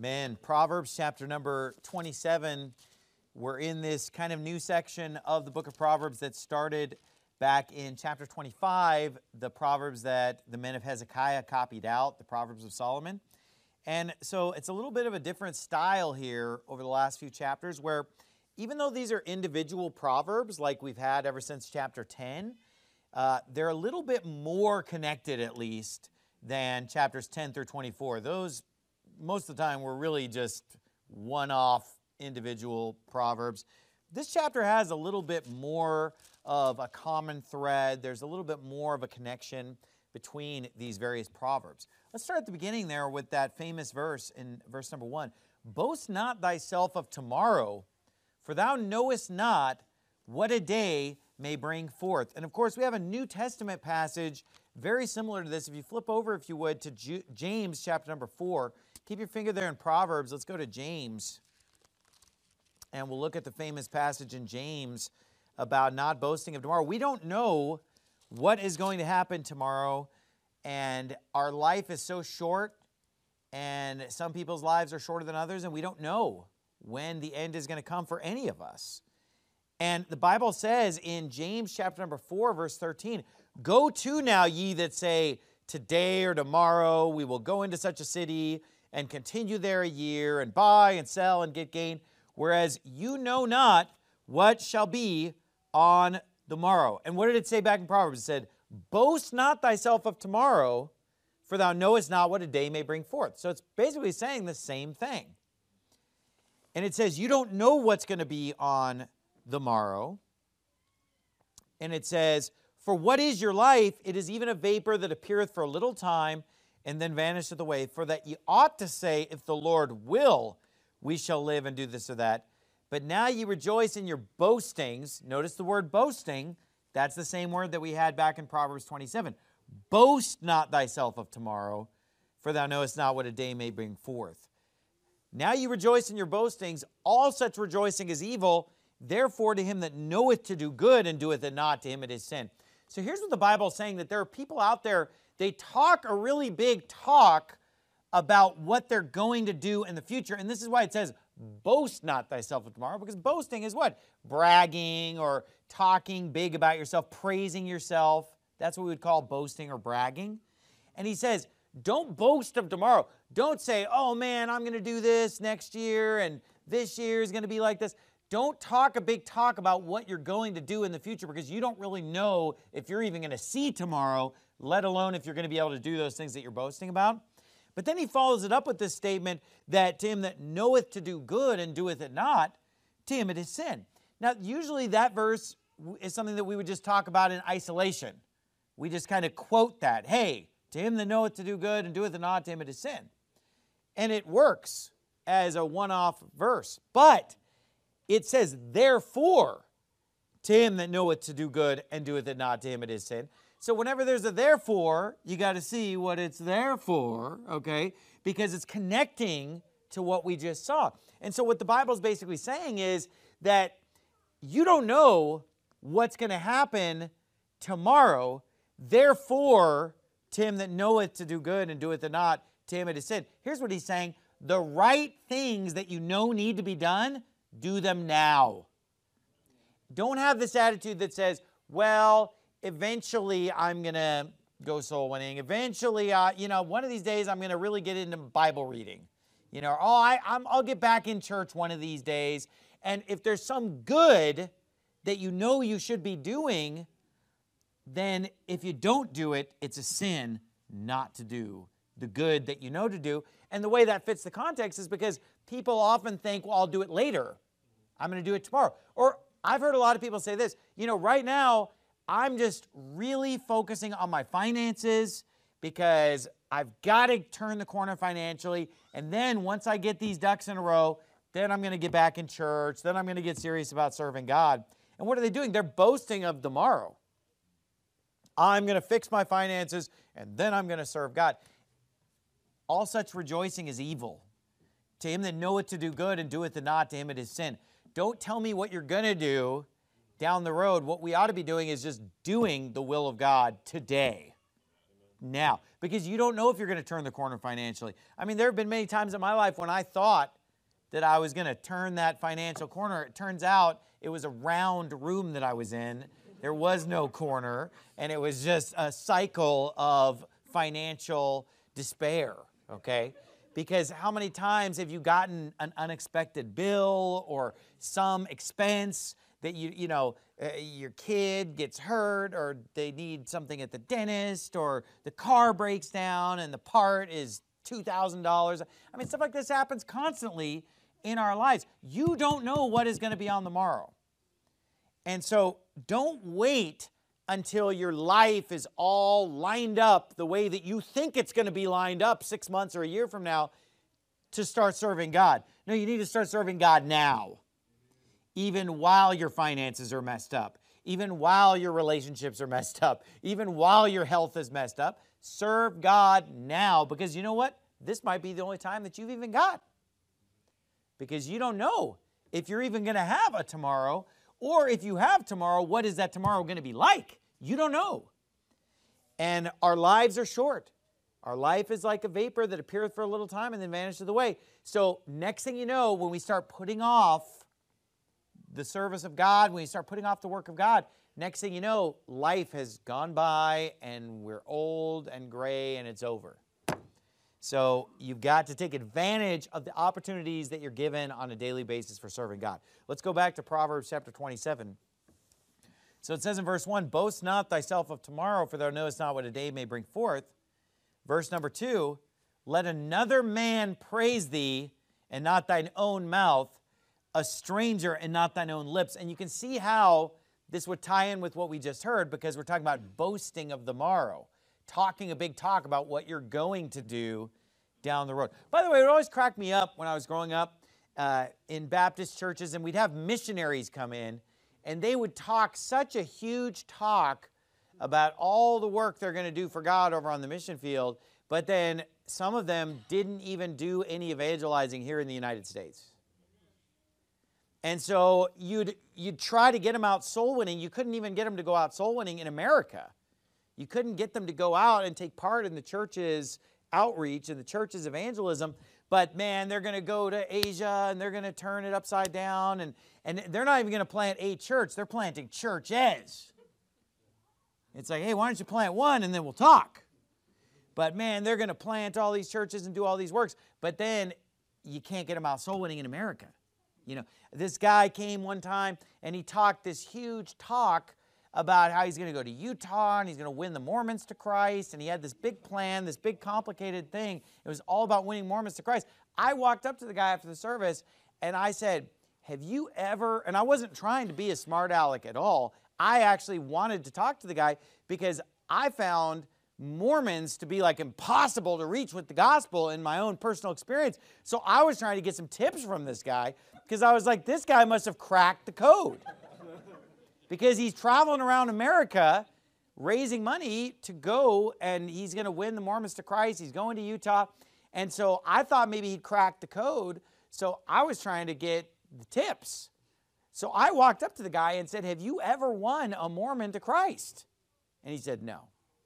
Man, Proverbs chapter number 27. We're in this kind of new section of the book of Proverbs that started back in chapter 25, the Proverbs that the men of Hezekiah copied out, the Proverbs of Solomon. And so it's a little bit of a different style here over the last few chapters where even though these are individual Proverbs like we've had ever since chapter 10, they're a little bit more connected at least than chapters 10 through 24. Those, most of the time, were really just one-off individual Proverbs. This chapter has a little bit more of a common thread. There's a little bit more of a connection between these various Proverbs. Let's start at the beginning there with that famous verse in verse number 1. Boast not thyself of tomorrow, for thou knowest not what a day may bring forth. And of course, we have a New Testament passage very similar to this. If you flip over, if you would, to James chapter number 4. Keep your finger there in Proverbs. Let's go to James. And we'll look at the famous passage in James about not boasting of tomorrow. We don't know what is going to happen tomorrow. And our life is so short. And some people's lives are shorter than others. And we don't know when the end is going to come for any of us. And the Bible says in James chapter number 4, verse 13, Go to now, ye that say, today or tomorrow we will go into such a city and continue there a year and buy and sell and get gain, whereas you know not what shall be on the morrow. And what did it say back in Proverbs? It said, boast not thyself of tomorrow, for thou knowest not what a day may bring forth. So it's basically saying the same thing. And it says, you don't know what's going to be on the morrow. And it says, for what is your life? It is even a vapor that appeareth for a little time and then vanisheth away. For that ye ought to say, if the Lord will, we shall live and do this or that. But now ye rejoice in your boastings. Notice the word boasting. That's the same word that we had back in Proverbs 27. Boast not thyself of tomorrow, for thou knowest not what a day may bring forth. Now ye rejoice in your boastings. All such rejoicing is evil. Therefore, to him that knoweth to do good and doeth it not, to him it is sin. So here's what the Bible is saying, that there are people out there, they talk a really big talk about what they're going to do in the future. And this is why it says, boast not thyself of tomorrow, because boasting is what? Bragging or talking big about yourself, praising yourself. That's what we would call boasting or bragging. And he says, don't boast of tomorrow. Don't say, oh man, I'm going to do this next year and this year is going to be like this. Don't talk a big talk about what you're going to do in the future, because you don't really know if you're even going to see tomorrow, let alone if you're going to be able to do those things that you're boasting about. But then he follows it up with this statement that to him that knoweth to do good and doeth it not, to him it is sin. Now, usually that verse is something that we would just talk about in isolation. We just kind of quote that. Hey, to him that knoweth to do good and doeth it not, to him it is sin. And it works as a one-off verse. But it says, therefore, to him that knoweth to do good and doeth it not, to him it is sin. So whenever there's a therefore, you got to see what it's there for, okay? Because it's connecting to what we just saw. And so what the Bible is basically saying is that you don't know what's going to happen tomorrow. Therefore, to him that knoweth to do good and doeth it not, to him it is sin. Here's what he's saying. The right things that you know need to be done, do them now. Don't have this attitude that says, well, eventually I'm going to go soul winning. Eventually, one of these days I'm going to really get into Bible reading. I'll get back in church one of these days. And if there's some good that you know you should be doing, then if you don't do it, it's a sin not to do the good that you know to do. And the way that fits the context is because people often think, well, I'll do it later. I'm going to do it tomorrow. Or I've heard a lot of people say this, right now, I'm just really focusing on my finances because I've got to turn the corner financially. And then once I get these ducks in a row, then I'm going to get back in church. Then I'm going to get serious about serving God. And what are they doing? They're boasting of tomorrow. I'm going to fix my finances and then I'm going to serve God. All such rejoicing is evil. To him that knoweth to do good and doeth it not, to him it is sin. Don't tell me what you're going to do down the road. What we ought to be doing is just doing the will of God today. now, because you don't know if you're going to turn the corner financially. I mean, there have been many times in my life when I thought that I was going to turn that financial corner. It turns out it was a round room that I was in. There was no corner, and it was just a cycle of financial despair, okay? Because how many times have you gotten an unexpected bill or some expense that your kid gets hurt, or they need something at the dentist, or the car breaks down and the part is $2,000. I mean, stuff like this happens constantly in our lives. You don't know what is going to be on the morrow. And so don't wait until your life is all lined up the way that you think it's going to be lined up 6 months or a year from now to start serving God. No, you need to start serving God now, even while your finances are messed up, even while your relationships are messed up, even while your health is messed up. Serve God now, because you know what? This might be the only time that you've even got, because you don't know if you're even going to have a tomorrow. Or if you have tomorrow, what is that tomorrow going to be like? You don't know. And our lives are short. Our life is like a vapor that appeareth for a little time and then vanisheth away. So next thing you know, when we start putting off the service of God, when we start putting off the work of God, next thing you know, life has gone by and we're old and gray and it's over. So you've got to take advantage of the opportunities that you're given on a daily basis for serving God. Let's go back to Proverbs chapter 27. So it says in verse 1, boast not thyself of tomorrow, for thou knowest not what a day may bring forth. Verse number 2, let another man praise thee, and not thine own mouth, a stranger and not thine own lips. And you can see how this would tie in with what we just heard, because we're talking about boasting of the morrow. Talking a big talk about what you're going to do down the road. By the way, it always cracked me up when I was growing up in Baptist churches, and we'd have missionaries come in, and they would talk such a huge talk about all the work they're going to do for God over on the mission field, but then some of them didn't even do any evangelizing here in the United States. And so you'd try to get them out soul winning. You couldn't even get them to go out soul winning in America. You couldn't get them to go out and take part in the church's outreach and the church's evangelism. But man, they're going to go to Asia and they're going to turn it upside down. And they're not even going to plant a church. They're planting churches. It's like, hey, why don't you plant one and then we'll talk. But man, they're going to plant all these churches and do all these works. But then you can't get them out soul winning in America. You know, this guy came one time and he talked this huge talk about how he's going to go to Utah and he's going to win the Mormons to Christ. And he had this big plan, this big complicated thing. It was all about winning Mormons to Christ. I walked up to the guy after the service and I said, have you ever, and I wasn't trying to be a smart aleck at all. I actually wanted to talk to the guy because I found Mormons to be like impossible to reach with the gospel in my own personal experience. So I was trying to get some tips from this guy because I was like, this guy must have cracked the code. Because he's traveling around America raising money to go, and he's going to win the Mormons to Christ. He's going to Utah. And so I thought maybe he'd cracked the code. So I was trying to get the tips. So I walked up to the guy and said, have you ever won a Mormon to Christ? And he said, no.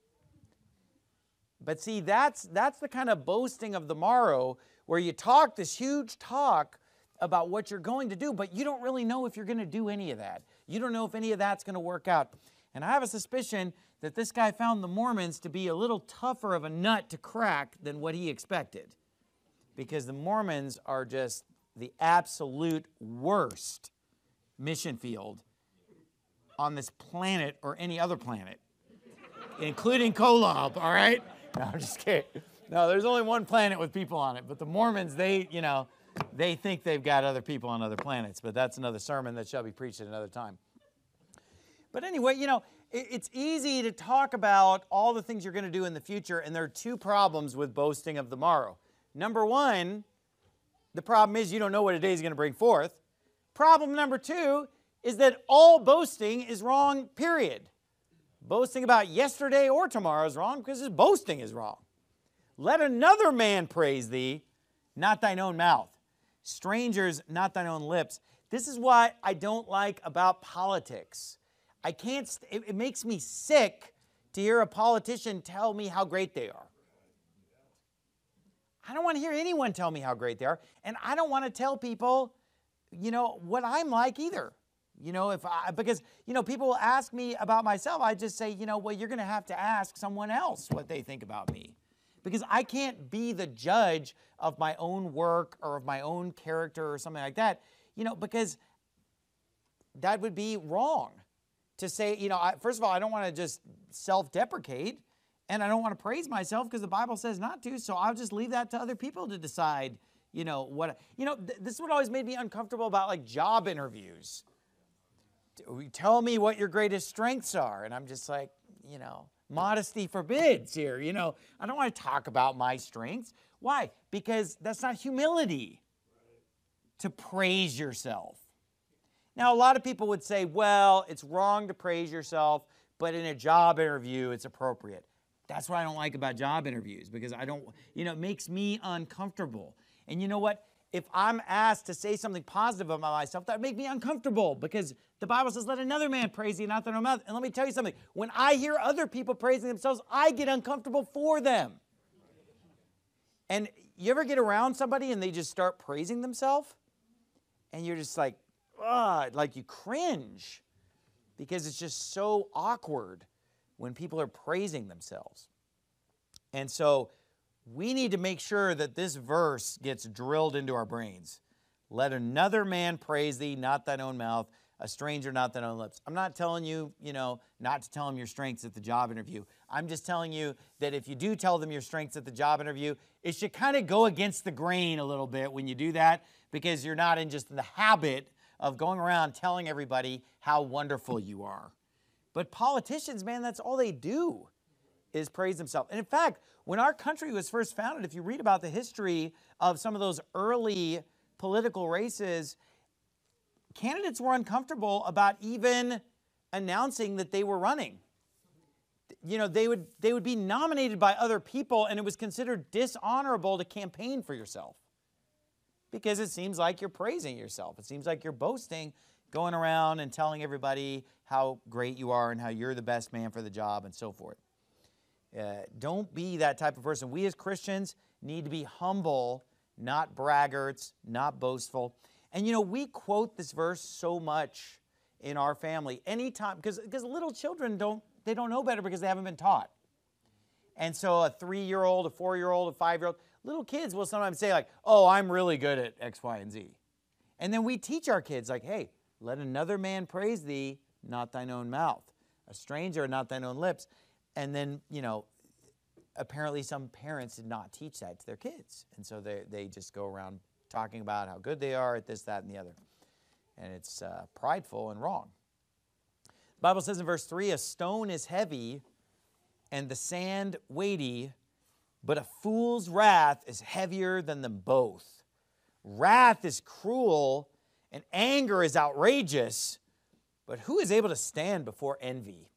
But see, that's the kind of boasting of the morrow where you talk this huge talk about what you're going to do, but you don't really know if you're going to do any of that. You don't know if any of that's going to work out. And I have a suspicion that this guy found the Mormons to be a little tougher of a nut to crack than what he expected. Because the Mormons are just the absolute worst mission field on this planet or any other planet, including Kolob, all right? No, I'm just kidding. No, there's only one planet with people on it, but the Mormons, they think they've got other people on other planets, but that's another sermon that shall be preached at another time. But anyway, it's easy to talk about all the things you're going to do in the future, and there are two problems with boasting of the morrow. Number one, the problem is you don't know what a day is going to bring forth. Problem number two is that all boasting is wrong, period. Boasting about yesterday or tomorrow is wrong because boasting is wrong. Let another man praise thee, not thine own mouth. Strangers, not thine own lips. This is what I don't like about politics. It makes me sick to hear a politician tell me how great they are. I don't want to hear anyone tell me how great they are. And I don't want to tell people, what I'm like either. Because people will ask me about myself. I just say, well, you're going to have to ask someone else what they think about me. Because I can't be the judge of my own work or of my own character or something like that, because that would be wrong to say, first of all, I don't want to just self-deprecate, and I don't want to praise myself because the Bible says not to, so I'll just leave that to other people to decide, this is what always made me uncomfortable about like job interviews. Tell me what your greatest strengths are, and I'm just like, modesty forbids here, I don't want to talk about my strengths. Why? Because that's not humility to praise yourself. Now, a lot of people would say, well, it's wrong to praise yourself, but in a job interview, it's appropriate. That's what I don't like about job interviews, because it makes me uncomfortable. And you know what? If I'm asked to say something positive about myself, that would make me uncomfortable, because the Bible says, let another man praise thee, not thine own mouth. And let me tell you something. When I hear other people praising themselves, I get uncomfortable for them. And you ever get around somebody and they just start praising themselves? And you're just like, like you cringe, because it's just so awkward when people are praising themselves. And so we need to make sure that this verse gets drilled into our brains. Let another man praise thee, not thine own mouth, a stranger, not thine own lips. I'm not telling you, not to tell them your strengths at the job interview. I'm just telling you that if you do tell them your strengths at the job interview, it should kind of go against the grain a little bit when you do that, because you're not in just the habit of going around telling everybody how wonderful you are. But politicians, man, that's all they do is praise themselves. And in fact, when our country was first founded, if you read about the history of some of those early political races, candidates were uncomfortable about even announcing that they were running. They would be nominated by other people, and it was considered dishonorable to campaign for yourself, because it seems like you're praising yourself. It seems like you're boasting, going around and telling everybody how great you are and how you're the best man for the job and so forth. Don't be that type of person. We as Christians need to be humble, not braggarts, not boastful. And we quote this verse so much in our family anytime, because little children don't know better because they haven't been taught. And so a 3-year-old, a 4-year-old, a 5-year-old, little kids will sometimes say like, oh, I'm really good at X, Y, and Z. And then we teach our kids like, hey, let another man praise thee, not thine own mouth, a stranger, not thine own lips. And then, apparently some parents did not teach that to their kids. And so they just go around talking about how good they are at this, that, and the other. And it's prideful and wrong. The Bible says in verse 3, a stone is heavy and the sand weighty, but a fool's wrath is heavier than them both. Wrath is cruel and anger is outrageous, but who is able to stand before envy?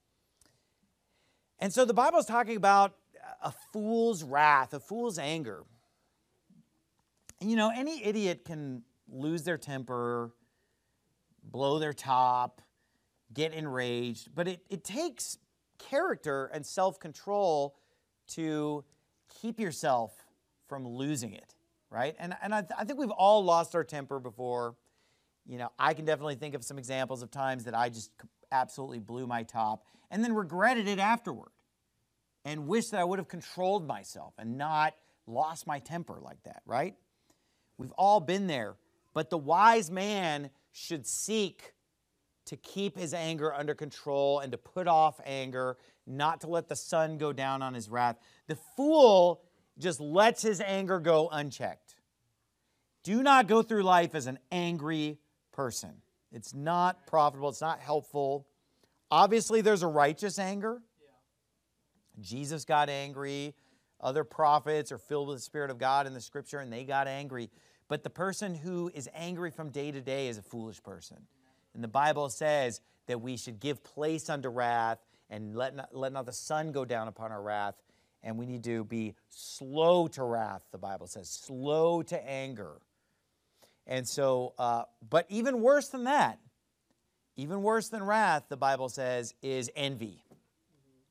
And so the Bible is talking about a fool's wrath, a fool's anger. And any idiot can lose their temper, blow their top, get enraged, but it takes character and self-control to keep yourself from losing it, right? And I think we've all lost our temper before. I can definitely think of some examples of times that I just absolutely blew my top and then regretted it afterward and wish that I would have controlled myself and not lost my temper like that, right? We've all been there, but the wise man should seek to keep his anger under control and to put off anger, not to let the sun go down on his wrath. The fool just lets his anger go unchecked. Do not go through life as an angry person. It's not profitable. It's not helpful. Obviously, there's a righteous anger. Jesus got angry. Other prophets are filled with the Spirit of God in the Scripture, and they got angry. But the person who is angry from day to day is a foolish person. And the Bible says that we should give place unto wrath and let not the sun go down upon our wrath. And we need to be slow to wrath, the Bible says, slow to anger. And so, but even worse than that, even worse than wrath, the Bible says, is envy.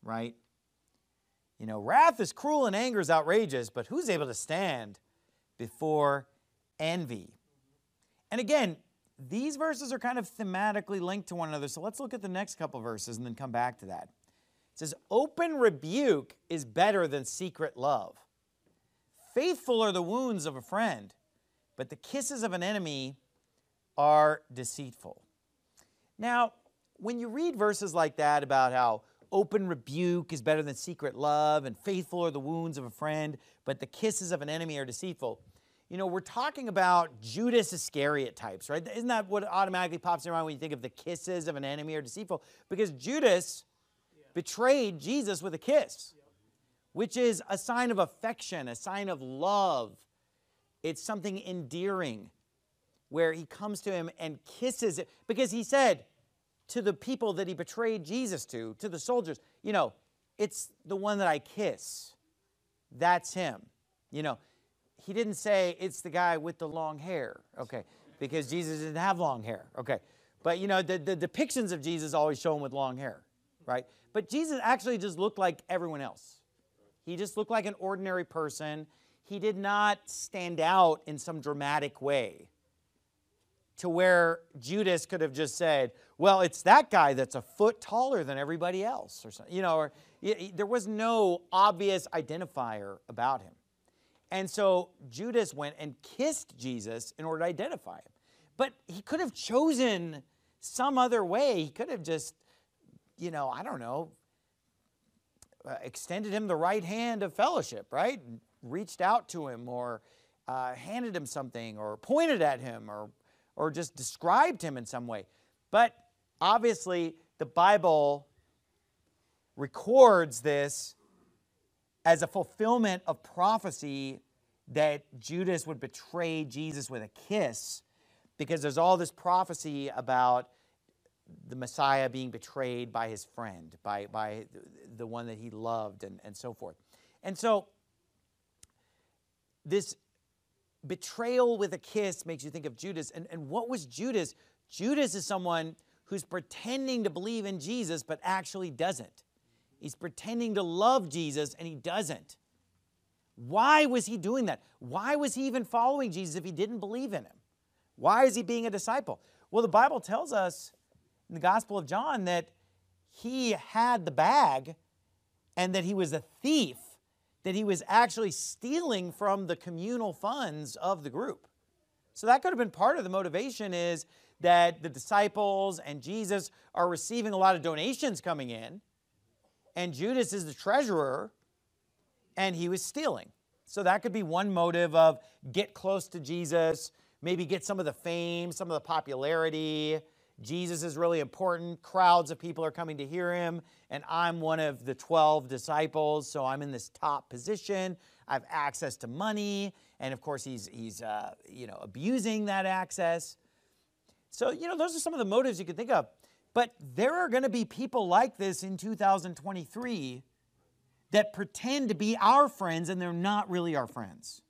right? You know, wrath is cruel and anger is outrageous, but who's able to stand before envy? And again, these verses are kind of thematically linked to one another, so let's look at the next couple verses and then come back to that. It says, open rebuke is better than secret love. Faithful are the wounds of a friend, but the kisses of an enemy are deceitful. Now, when you read verses like that about how open rebuke is better than secret love, and faithful are the wounds of a friend, but the kisses of an enemy are deceitful, you know, we're talking about Judas Iscariot types, right? Isn't that what automatically pops in your mind when you think of the kisses of an enemy are deceitful? Because Judas betrayed Jesus with a kiss, which is a sign of affection, a sign of love. It's something endearing, where he comes to him and kisses it, because he said to the people that he betrayed Jesus to the soldiers, you know, it's the one that I kiss. That's him. You know, he didn't say it's the guy with the long hair, okay, because Jesus didn't have long hair, okay. But, you know, the depictions of Jesus always show him with long hair, right? But Jesus actually just looked like everyone else. He just looked like an ordinary person. He did not stand out in some dramatic way to where Judas could have just said, well, it's that guy that's a foot taller than everybody else, or something, you know, or there was no obvious identifier about him. And so Judas went and kissed Jesus in order to identify him. But he could have chosen some other way. He could have just, you know, I don't know, extended him the right hand of fellowship, right? Reached out to him, or handed him something, or pointed at him, or just described him in some way. But obviously, the Bible records this as a fulfillment of prophecy that Judas would betray Jesus with a kiss, because there's all this prophecy about the Messiah being betrayed by his friend, by the one that he loved, and so forth. And so this betrayal with a kiss makes you think of Judas. And what was Judas? Judas is someone who's pretending to believe in Jesus but actually doesn't. He's pretending to love Jesus and he doesn't. Why was he doing that? Why was he even following Jesus if he didn't believe in him? Why is he being a disciple? Well, the Bible tells us in the Gospel of John that he had the bag and that he was a thief, that he was actually stealing from the communal funds of the group. So that could have been part of the motivation, is that the disciples and Jesus are receiving a lot of donations coming in, and Judas is the treasurer, and he was stealing. So that could be one motive of get close to Jesus, maybe get some of the fame, some of the popularity. Jesus is really important. Crowds of people are coming to hear him, and I'm one of the 12 disciples, so I'm in this top position. I have access to money, and of course he's you know, abusing that access. So, you know, those are some of the motives you could think of. But there are going to be people like this in 2023 that pretend to be our friends, and they're not really our friends.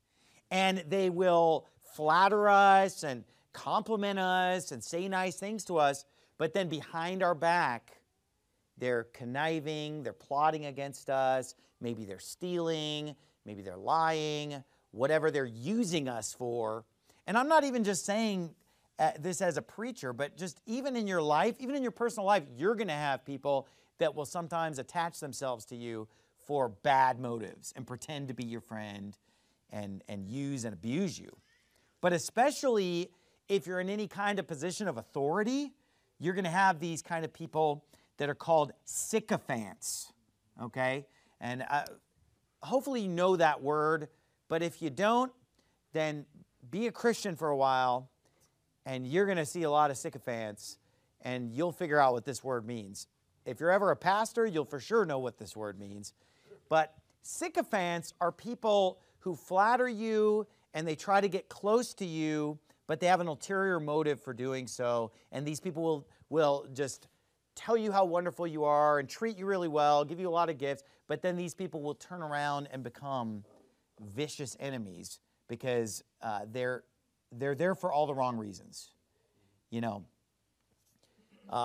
And they will flatter us and compliment us and say nice things to us, but then behind our back, they're conniving, they're plotting against us, maybe they're stealing, maybe they're lying, whatever they're using us for. And I'm not even just saying this as a preacher, but just even in your life, even in your personal life, you're going to have people that will sometimes attach themselves to you for bad motives and pretend to be your friend and use and abuse you. But especially if you're in any kind of position of authority, you're going to have these kind of people that are called sycophants, okay? And hopefully you know that word, but if you don't, then be a Christian for a while, and you're going to see a lot of sycophants, and you'll figure out what this word means. If you're ever a pastor, you'll for sure know what this word means. But sycophants are people who flatter you, and they try to get close to you, but they have an ulterior motive for doing so. And these people will just tell you how wonderful you are and treat you really well, give you a lot of gifts, but then these people will turn around and become vicious enemies because they're there for all the wrong reasons. You know,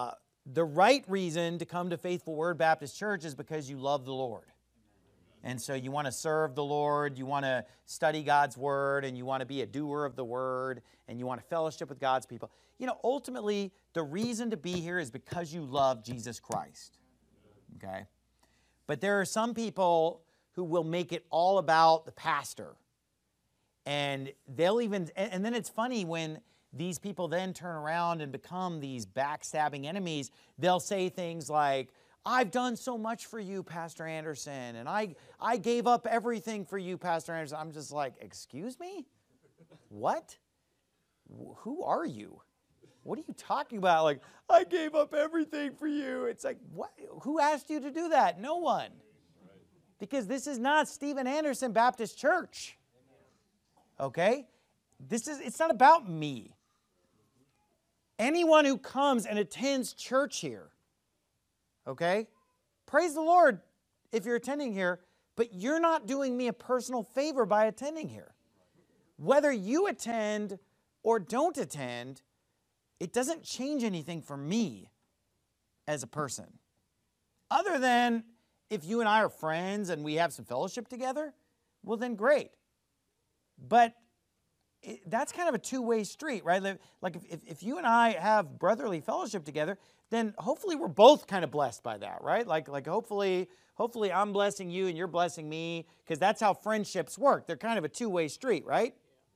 the right reason to come to Faithful Word Baptist Church is because you love the Lord. And so you want to serve the Lord, you want to study God's Word, and you want to be a doer of the Word, and you want to fellowship with God's people. You know, ultimately, the reason to be here is because you love Jesus Christ. Okay? But there are some people who will make it all about the pastor. And they'll even, and then it's funny when these people then turn around and become these backstabbing enemies. They'll say things like, I've done so much for you, Pastor Anderson, and I gave up everything for you, Pastor Anderson. I'm just like, excuse me? What? Who are you? What are you talking about? Like, I gave up everything for you. It's like, what? Who asked you to do that? No one. Because this is not Steven Anderson Baptist Church. Okay? It's not about me. Anyone who comes and attends church here, okay? Praise the Lord if you're attending here, but you're not doing me a personal favor by attending here. Whether you attend or don't attend, it doesn't change anything for me as a person. Other than if you and I are friends and we have some fellowship together, well then great. But that's kind of a two-way street, right? Like if you and I have brotherly fellowship together, then hopefully we're both kind of blessed by that, right? Like hopefully I'm blessing you and you're blessing me, because that's how friendships work. They're kind of a two-way street, right?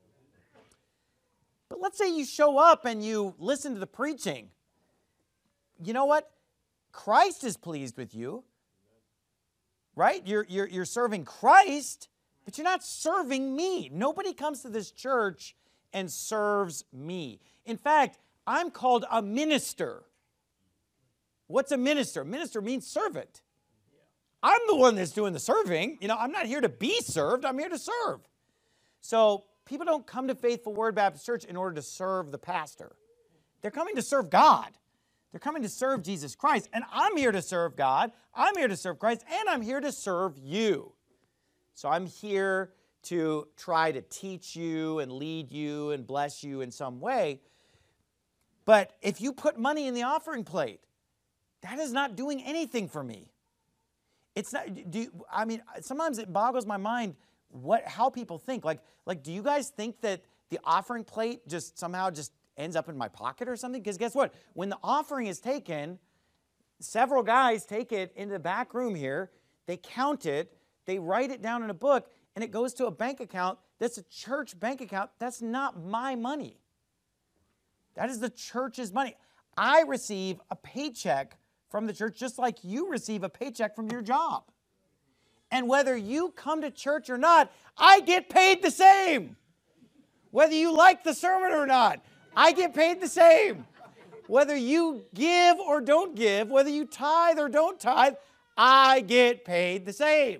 But let's say you show up and you listen to the preaching. You know what? Christ is pleased with you, right? You're serving Christ, but you're not serving me. Nobody comes to this church and serves me. In fact, I'm called a minister. What's a minister? Minister means servant. I'm the one that's doing the serving. You know, I'm not here to be served. I'm here to serve. So people don't come to Faithful Word Baptist Church in order to serve the pastor. They're coming to serve God. They're coming to serve Jesus Christ. And I'm here to serve God. I'm here to serve Christ. And I'm here to serve you. So I'm here to try to teach you and lead you and bless you in some way. But if you put money in the offering plate, that is not doing anything for me. It's not. Sometimes it boggles my mind how people think. Like, do you guys think that the offering plate just somehow just ends up in my pocket or something? Because guess what? When the offering is taken, several guys take it into the back room here. They count it. They write it down in a book, and it goes to a bank account that's a church bank account. That's not my money. That is the church's money. I receive a paycheck from the church just like you receive a paycheck from your job. And whether you come to church or not, I get paid the same. Whether you like the sermon or not, I get paid the same. Whether you give or don't give, whether you tithe or don't tithe, I get paid the same.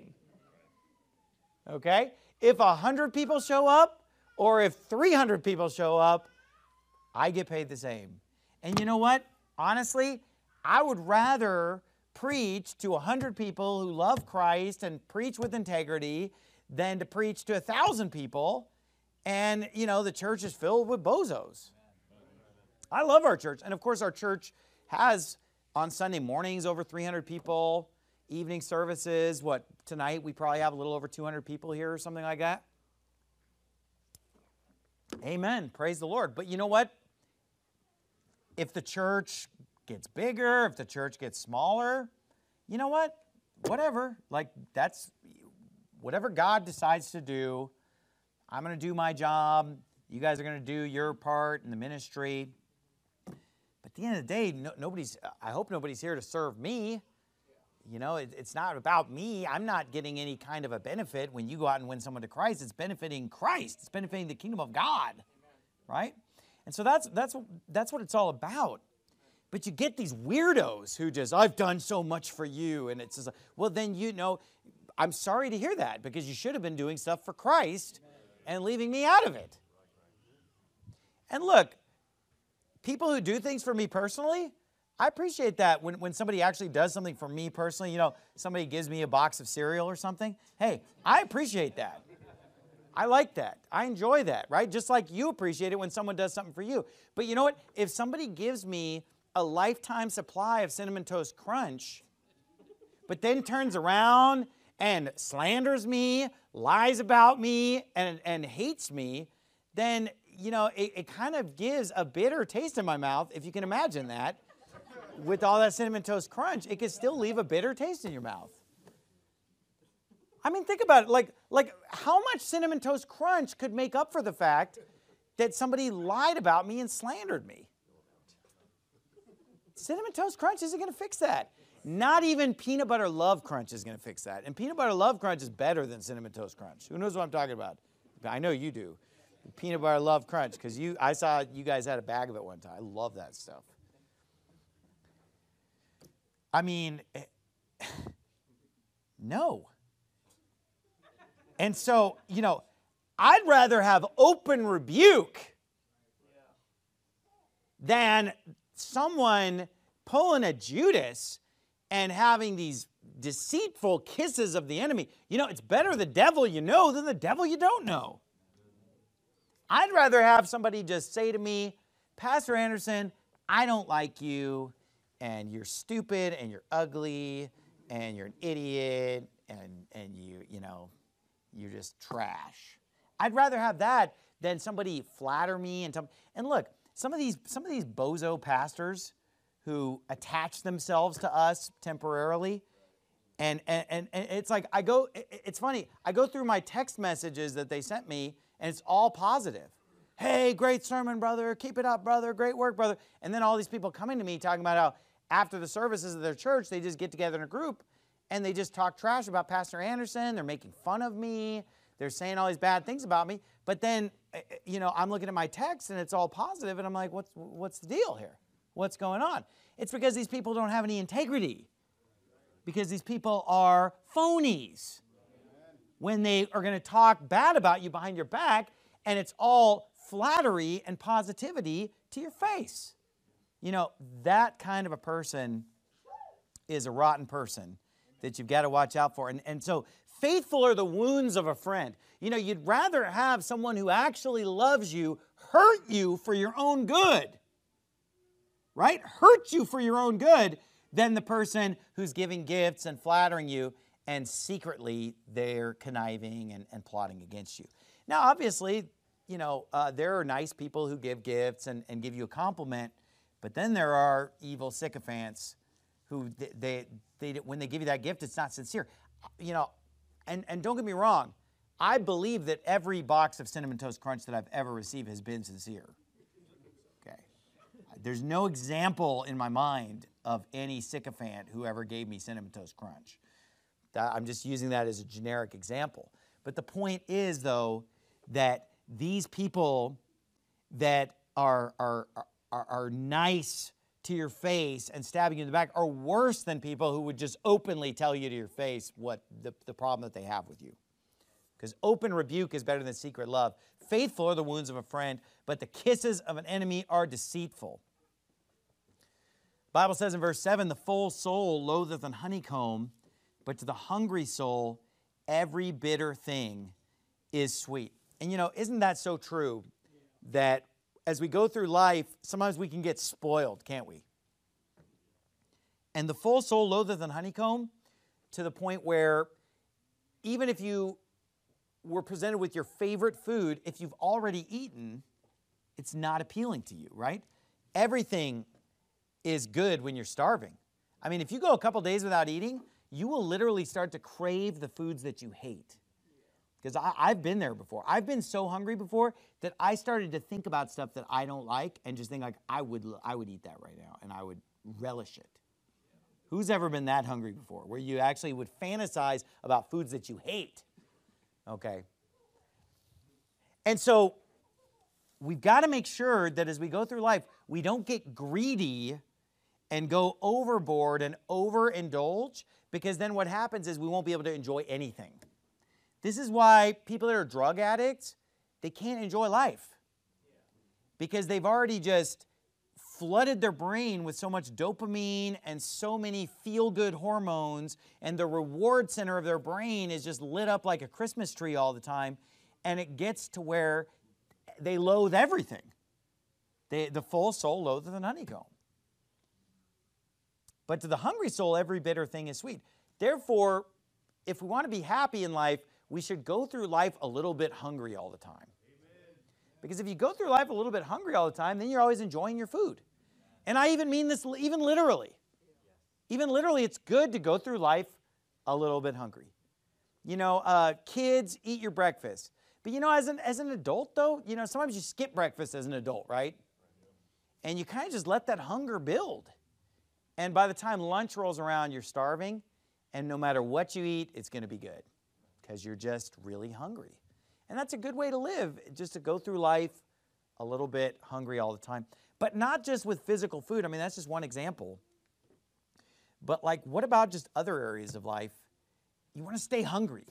Okay? If 100 people show up or if 300 people show up, I get paid the same. And you know what? Honestly, I would rather preach to 100 people who love Christ and preach with integrity than to preach to 1,000 people and, the church is filled with bozos. I love our church. And of course, our church has on Sunday mornings over 300 people. Evening services, tonight we probably have a little over 200 people here or something like that. Amen. Praise the Lord. But you know what? If the church gets bigger, if the church gets smaller, you know what? Whatever. That's whatever God decides to do. I'm going to do my job. You guys are going to do your part in the ministry. But at the end of the day, I hope nobody's here to serve me. It's not about me. I'm not getting any kind of a benefit when you go out and win someone to Christ. It's benefiting Christ. It's benefiting the kingdom of God, right? And so that's what it's all about. But you get these weirdos who just, I've done so much for you. And it's just, well, then, I'm sorry to hear that, because you should have been doing stuff for Christ and leaving me out of it. And look, people who do things for me personally, I appreciate that when somebody actually does something for me personally. Somebody gives me a box of cereal or something. Hey, I appreciate that. I like that. I enjoy that, right? Just like you appreciate it when someone does something for you. But you know what? If somebody gives me a lifetime supply of Cinnamon Toast Crunch, but then turns around and slanders me, lies about me, and hates me, then, you know, it kind of gives a bitter taste in my mouth, if you can imagine that. With all that Cinnamon Toast Crunch, it can still leave a bitter taste in your mouth. I mean, think about it. Like how much Cinnamon Toast Crunch could make up for the fact that somebody lied about me and slandered me? Cinnamon Toast Crunch isn't going to fix that. Not even Peanut Butter Love Crunch is going to fix that. And Peanut Butter Love Crunch is better than Cinnamon Toast Crunch. Who knows what I'm talking about? I know you do. Peanut Butter Love Crunch, because I saw you guys had a bag of it one time. I love that stuff. I mean, no. And so, you know, I'd rather have open rebuke than someone pulling a Judas and having these deceitful kisses of the enemy. You know, it's better the devil you know than the devil you don't know. I'd rather have somebody just say to me, Pastor Anderson, I don't like you, and you're stupid, and you're ugly, and you're an idiot, and you know, you're just trash. I'd rather have that than somebody flatter me and tell. And look, some of these bozo pastors who attach themselves to us temporarily, and it's like it's funny. I go through my text messages that they sent me, and it's all positive. Hey, great sermon, brother. Keep it up, brother. Great work, brother. And then all these people coming to me talking about how after the services of their church, they just get together in a group and they just talk trash about Pastor Anderson. They're making fun of me. They're saying all these bad things about me. But then, you know, I'm looking at my text and it's all positive, and I'm like, what's the deal here? What's going on? It's because these people don't have any integrity. Because these people are phonies. When they are going to talk bad about you behind your back, and it's all flattery and positivity to your face. You know, that kind of a person is a rotten person that you've got to watch out for. And so faithful are the wounds of a friend. You know, you'd rather have someone who actually loves you hurt you for your own good, right? Hurt you for your own good than the person who's giving gifts and flattering you, and secretly they're conniving and plotting against you. Now, obviously, you know, there are nice people who give gifts and give you a compliment, but then there are evil sycophants who, they when they give you that gift, it's not sincere. You know, and don't get me wrong, I believe that every box of Cinnamon Toast Crunch that I've ever received has been sincere. Okay. There's no example in my mind of any sycophant who ever gave me Cinnamon Toast Crunch. I'm just using that as a generic example. But the point is, though, that these people that are nice to your face and stabbing you in the back are worse than people who would just openly tell you to your face what the problem that they have with you. Because open rebuke is better than secret love. Faithful are the wounds of a friend, but the kisses of an enemy are deceitful. The Bible says in verse 7, the full soul loatheth an honeycomb, but to the hungry soul every bitter thing is sweet. And you know, isn't that so true that as we go through life, sometimes we can get spoiled, can't we? And the full soul loatheth an honeycomb to the point where even if you were presented with your favorite food, if you've already eaten, it's not appealing to you, right? Everything is good when you're starving. I mean, if you go a couple days without eating, you will literally start to crave the foods that you hate. Because I've been there before. I've been so hungry before that I started to think about stuff that I don't like and just think like, I would eat that right now and I would relish it. Who's ever been that hungry before, where you actually would fantasize about foods that you hate? Okay. And so we've got to make sure that as we go through life, we don't get greedy and go overboard and overindulge, because then what happens is we won't be able to enjoy anything. This is why people that are drug addicts, they can't enjoy life, because they've already just flooded their brain with so much dopamine and so many feel-good hormones, and the reward center of their brain is just lit up like a Christmas tree all the time, and it gets to where they loathe everything. The full soul loatheth an honeycomb. But to the hungry soul, every bitter thing is sweet. Therefore, if we want to be happy in life, we should go through life a little bit hungry all the time. Amen. Because if you go through life a little bit hungry all the time, then you're always enjoying your food. And I even mean this even literally. Even literally, it's good to go through life a little bit hungry. You know, kids, eat your breakfast. But you know, as an adult though, you know, sometimes you skip breakfast as an adult, right? And you kind of just let that hunger build. And by the time lunch rolls around, you're starving. And no matter what you eat, it's going to be good because you're just really hungry. And that's a good way to live, just to go through life a little bit hungry all the time. But not just with physical food. I mean, that's just one example. But like, what about just other areas of life? You want to stay hungry,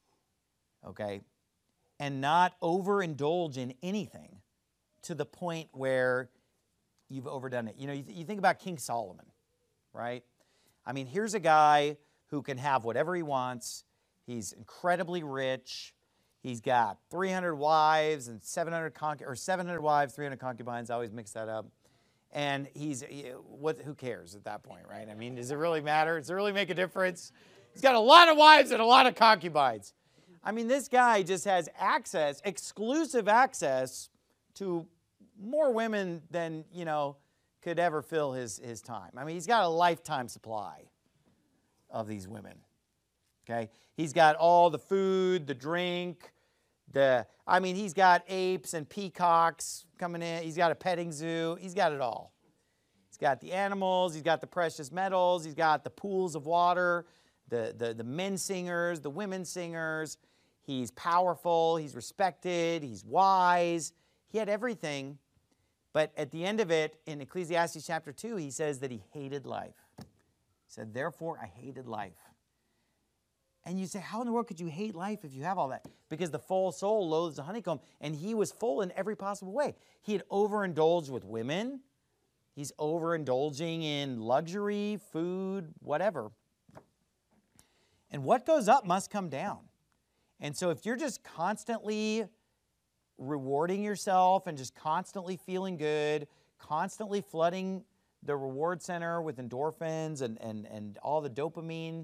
okay? And not overindulge in anything to the point where you've overdone it. You know, you think about King Solomon, right? I mean, here's a guy who can have whatever he wants. He's incredibly rich. He's got 300 wives and 700 wives, 300 concubines. I always mix that up. And who cares at that point, right? I mean, does it really matter? Does it really make a difference? He's got a lot of wives and a lot of concubines. I mean, this guy just has access, exclusive access to more women than, you know, could ever fill his time. I mean, he's got a lifetime supply of these women, okay? He's got all the food, the drink, he's got apes and peacocks coming in. He's got a petting zoo. He's got it all. He's got the animals. He's got the precious metals. He's got the pools of water, the men singers, the women singers. He's powerful. He's respected. He's wise. He had everything. But at the end of it, in Ecclesiastes chapter 2, he says that he hated life. He said, therefore, I hated life. And you say, how in the world could you hate life if you have all that? Because the full soul loathes the honeycomb, and he was full in every possible way. He had overindulged with women. He's overindulging in luxury, food, whatever. And what goes up must come down. And so if you're just constantly rewarding yourself and just constantly feeling good, constantly flooding the reward center with endorphins and all the dopamine,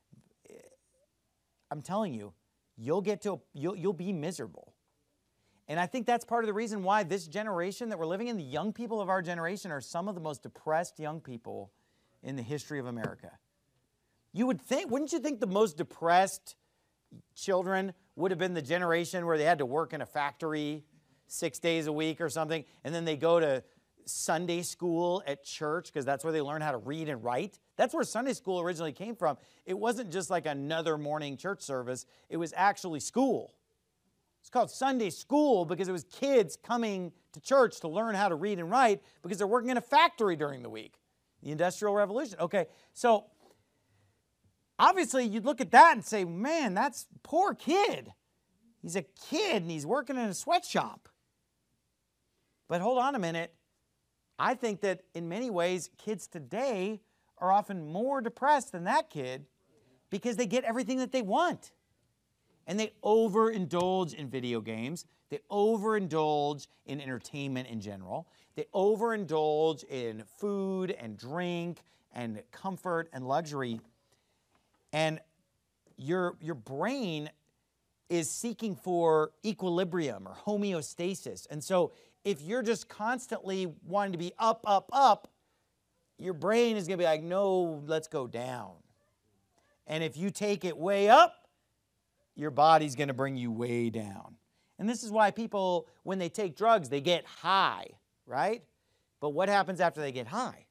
I'm telling you, you'll be miserable. And I think that's part of the reason why this generation that we're living in, the young people of our generation, are some of the most depressed young people in the history of America. Wouldn't you think the most depressed children would have been the generation where they had to work in a factory 6 days a week or something, and then they go to Sunday school at church because that's where they learn how to read and write? That's where Sunday school originally came from. It wasn't just like another morning church service. It was actually school. It's called Sunday school because it was kids coming to church to learn how to read and write because they're working in a factory during the week. The Industrial Revolution. Okay, so obviously you'd look at that and say, man, that's a poor kid. He's a kid and he's working in a sweatshop. But hold on a minute. I think that in many ways, kids today are often more depressed than that kid because they get everything that they want. And they overindulge in video games. They overindulge in entertainment in general. They overindulge in food and drink and comfort and luxury. And your brain is seeking for equilibrium or homeostasis. And so if you're just constantly wanting to be up, up, up, your brain is going to be like, no, let's go down. And if you take it way up, your body's going to bring you way down. And this is why people, when they take drugs, they get high, right? But what happens after they get high?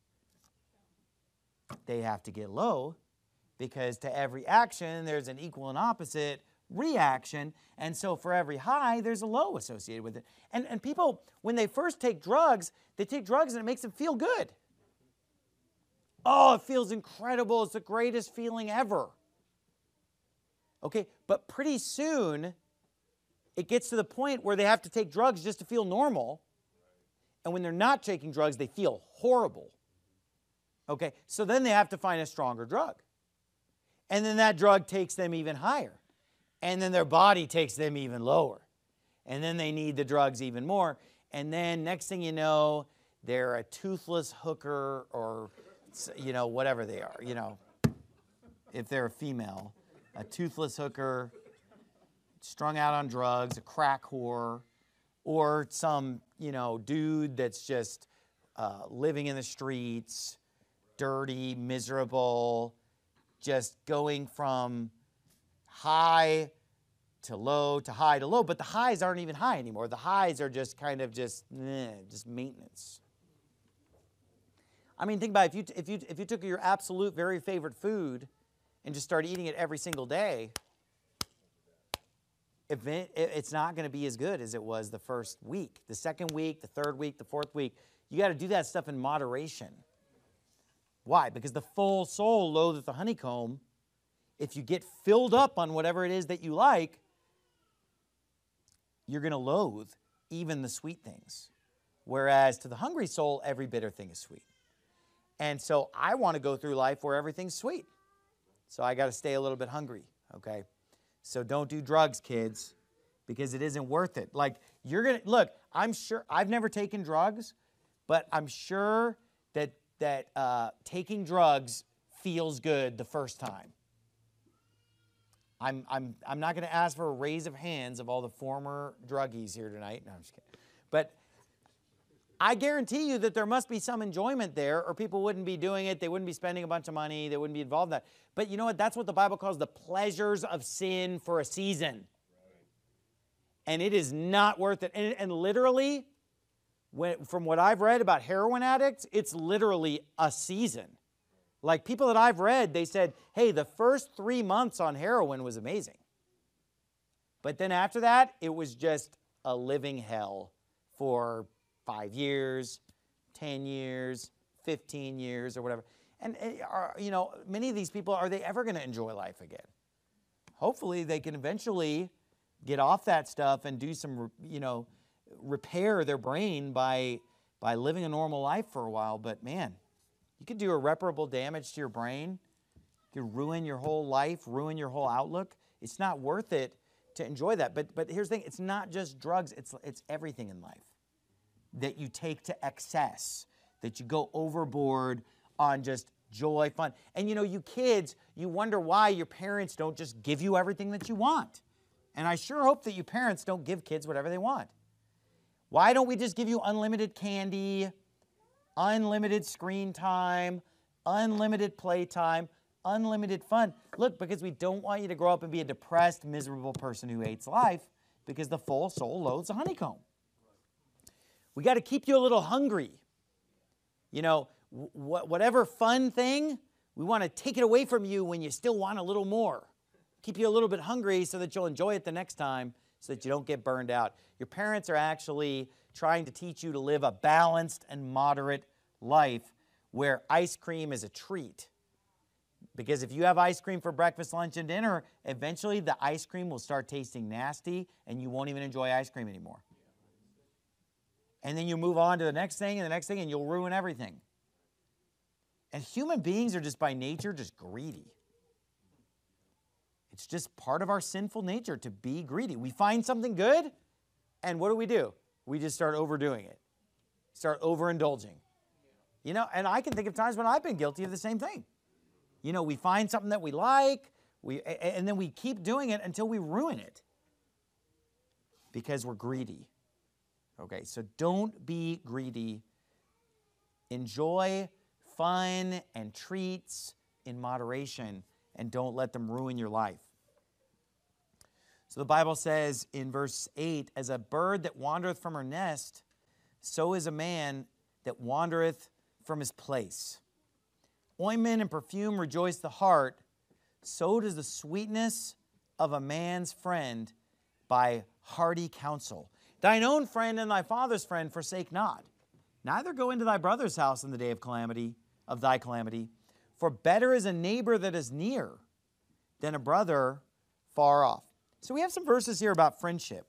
They have to get low because to every action, there's an equal and opposite reaction. And so for every high, there's a low associated with it. And people, when they first take drugs, they take drugs and it makes them feel good. Oh, it feels incredible. It's the greatest feeling ever. Okay, but pretty soon, it gets to the point where they have to take drugs just to feel normal. And when they're not taking drugs, they feel horrible. Okay, so then they have to find a stronger drug. And then that drug takes them even higher. And then their body takes them even lower. And then they need the drugs even more. And then next thing you know, they're a toothless hooker or whatever they are, if they're a female, a toothless hooker, strung out on drugs, a crack whore, or some, dude that's just living in the streets, dirty, miserable, just going from high to low to high to low. But the highs aren't even high anymore. The highs are just kind of just maintenance. I mean, think about it. If you took your absolute very favorite food and just started eating it every single day, it's not going to be as good as it was the first week, the second week, the third week, the fourth week. You got to do that stuff in moderation. Why? Because the full soul loatheth the honeycomb. If you get filled up on whatever it is that you like, you're going to loathe even the sweet things. Whereas to the hungry soul, every bitter thing is sweet. And so I want to go through life where everything's sweet. So I got to stay a little bit hungry, okay? So don't do drugs, kids, because it isn't worth it. Like, you're going to, look, I'm sure, I've never taken drugs, but I'm sure that taking drugs feels good the first time. I'm not going to ask for a raise of hands of all the former druggies here tonight. No, I'm just kidding. But I guarantee you that there must be some enjoyment there, or people wouldn't be doing it. They wouldn't be spending a bunch of money. They wouldn't be involved in that. But you know what? That's what the Bible calls the pleasures of sin for a season. And it is not worth it. And literally, from what I've read about heroin addicts, it's literally a season. Like, people that I've read, they said, hey, the first 3 months on heroin was amazing. But then after that, it was just a living hell for 5 years, 10 years, 15 years, or whatever. And, many of these people, are they ever going to enjoy life again? Hopefully, they can eventually get off that stuff and do some, repair their brain by living a normal life for a while. But, man, you could do irreparable damage to your brain. You could ruin your whole life, ruin your whole outlook. It's not worth it to enjoy that. But here's the thing. It's not just drugs. It's everything in life that you take to excess, that you go overboard on just joy, fun. And you kids, you wonder why your parents don't just give you everything that you want. And I sure hope that you parents don't give kids whatever they want. Why don't we just give you unlimited candy, unlimited screen time, unlimited playtime, unlimited fun? Look, because we don't want you to grow up and be a depressed, miserable person who hates life, because the full soul loathes a honeycomb. We got to keep you a little hungry. Whatever fun thing, we want to take it away from you when you still want a little more. Keep you a little bit hungry so that you'll enjoy it the next time, so that you don't get burned out. Your parents are actually trying to teach you to live a balanced and moderate life where ice cream is a treat. Because if you have ice cream for breakfast, lunch, and dinner, eventually the ice cream will start tasting nasty and you won't even enjoy ice cream anymore. And then you move on to the next thing and the next thing, and you'll ruin everything. And human beings are just by nature just greedy. It's just part of our sinful nature to be greedy. We find something good, and what do? We just start overdoing it. Start overindulging. And I can think of times when I've been guilty of the same thing. We find something that we like, and then we keep doing it until we ruin it because we're greedy. Okay, so don't be greedy. Enjoy fun and treats in moderation, and don't let them ruin your life. So the Bible says in verse 8, as a bird that wandereth from her nest, so is a man that wandereth from his place. Ointment and perfume rejoice the heart, so does the sweetness of a man's friend by hearty counsel. Thine own friend and thy father's friend forsake not. Neither go into thy brother's house in the day of thy calamity. For better is a neighbor that is near than a brother far off. So we have some verses here about friendship.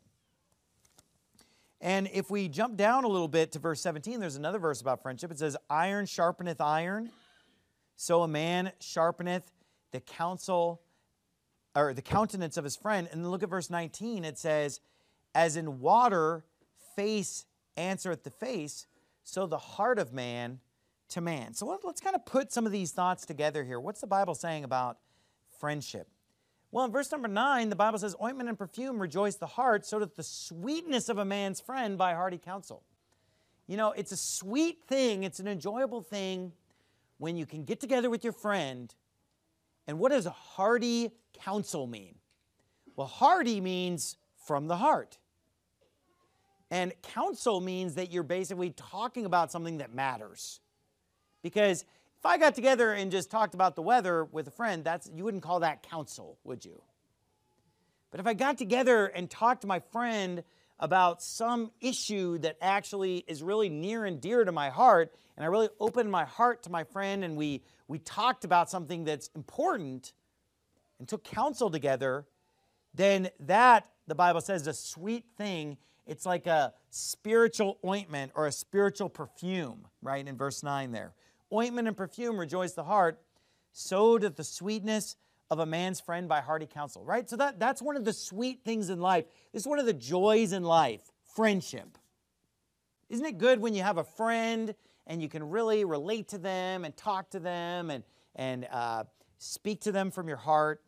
And if we jump down a little bit to verse 17, there's another verse about friendship. It says, iron sharpeneth iron, so a man sharpeneth the counsel, or the countenance of his friend. And then look at verse 19. It says, as in water face answereth the face, so the heart of man to man. So let's kind of put some of these thoughts together here. What's the Bible saying about friendship? Well, in verse number 9, the Bible says, ointment and perfume rejoice the heart, so that the sweetness of a man's friend by hearty counsel. You know, it's a sweet thing, it's an enjoyable thing when you can get together with your friend. And what does hearty counsel mean? Well, hearty means from the heart. And counsel means that you're basically talking about something that matters. Because if I got together and just talked about the weather with a friend, you wouldn't call that counsel, would you? But if I got together and talked to my friend about some issue that actually is really near and dear to my heart, and I really opened my heart to my friend, and we talked about something that's important and took counsel together, then that, the Bible says, is a sweet thing. It's like a spiritual ointment or a spiritual perfume, right, in verse 9 there. Ointment and perfume rejoice the heart, so doth the sweetness of a man's friend by hearty counsel, right? So that's one of the sweet things in life. This is one of the joys in life, friendship. Isn't it good when you have a friend and you can really relate to them and talk to them and speak to them from your heart?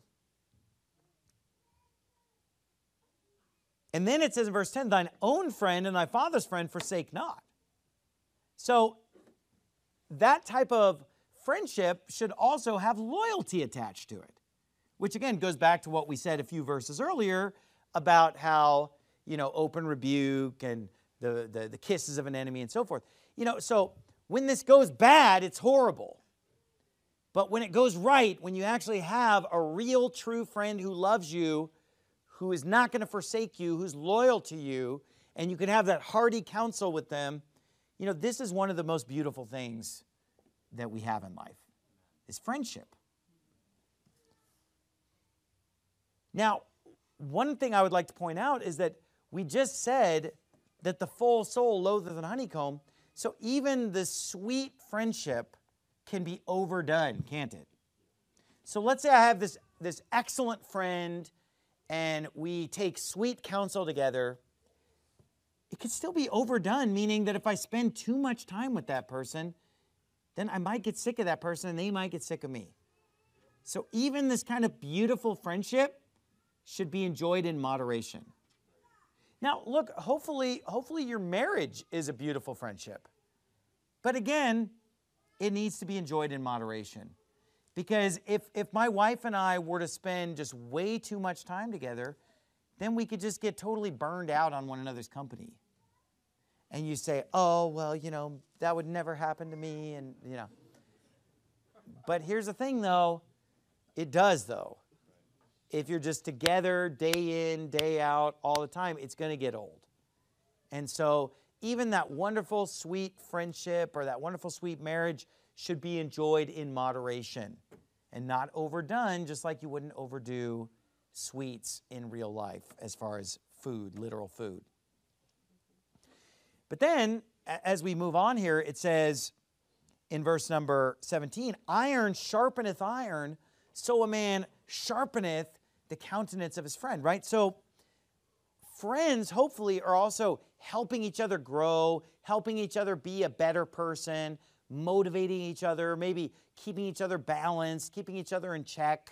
And then it says in verse 10, thine own friend and thy father's friend forsake not. So that type of friendship should also have loyalty attached to it, which again goes back to what we said a few verses earlier about how, open rebuke and the kisses of an enemy and so forth. So when this goes bad, it's horrible. But when it goes right, when you actually have a real true friend who loves you, who is not going to forsake you, who's loyal to you, and you can have that hearty counsel with them, this is one of the most beautiful things that we have in life, is friendship. Now, one thing I would like to point out is that we just said that the full soul loatheth an honeycomb, so even the sweet friendship can be overdone, can't it? So let's say I have this excellent friend, and we take sweet counsel together. It could still be overdone, meaning that if I spend too much time with that person, then I might get sick of that person and they might get sick of me. So even this kind of beautiful friendship should be enjoyed in moderation. Now, look, hopefully your marriage is a beautiful friendship. But again, it needs to be enjoyed in moderation. Because if my wife and I were to spend just way too much time together, then we could just get totally burned out on one another's company. And you say, oh, well, that would never happen to me, and, But here's the thing, though. It does, though. If you're just together day in, day out, all the time, it's going to get old. And so even that wonderful, sweet friendship or that wonderful, sweet marriage should be enjoyed in moderation and not overdone, just like you wouldn't overdo sweets in real life as far as food, literal food. But then, as we move on here, it says in verse number 17, iron sharpeneth iron, so a man sharpeneth the countenance of his friend, right? So friends, hopefully, are also helping each other grow, helping each other be a better person, motivating each other, maybe keeping each other balanced, keeping each other in check.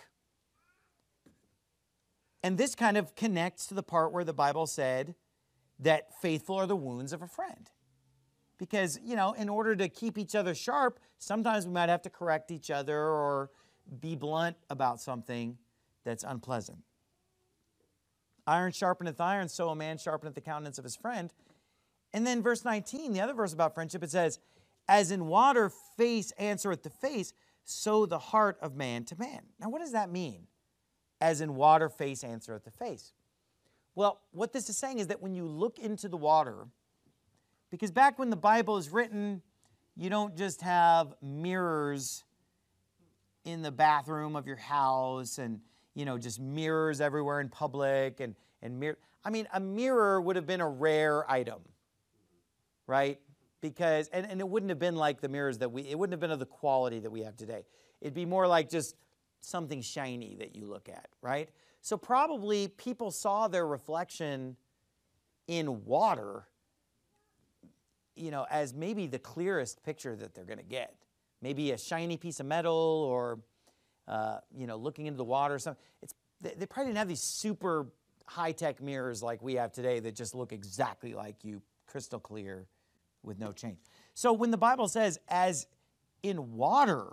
And this kind of connects to the part where the Bible said that faithful are the wounds of a friend. Because, in order to keep each other sharp, sometimes we might have to correct each other or be blunt about something that's unpleasant. Iron sharpeneth iron, so a man sharpeneth the countenance of his friend. And then verse 19, the other verse about friendship, it says, as in water face answereth to face, so the heart of man to man. Now, what does that mean? As in water face answereth to face. Well, what this is saying is that when you look into the water, because back when the Bible is written, you don't just have mirrors in the bathroom of your house and, just mirrors everywhere in public and mirror. I mean, a mirror would have been a rare item, right? Because, and it wouldn't have been like the mirrors it wouldn't have been of the quality that we have today. It'd be more like just something shiny that you look at, right? So probably people saw their reflection in water as maybe the clearest picture that they're going to get. Maybe a shiny piece of metal or, looking into the water or something. They probably didn't have these super high-tech mirrors like we have today that just look exactly like you, crystal clear with no change. So when the Bible says, as in water,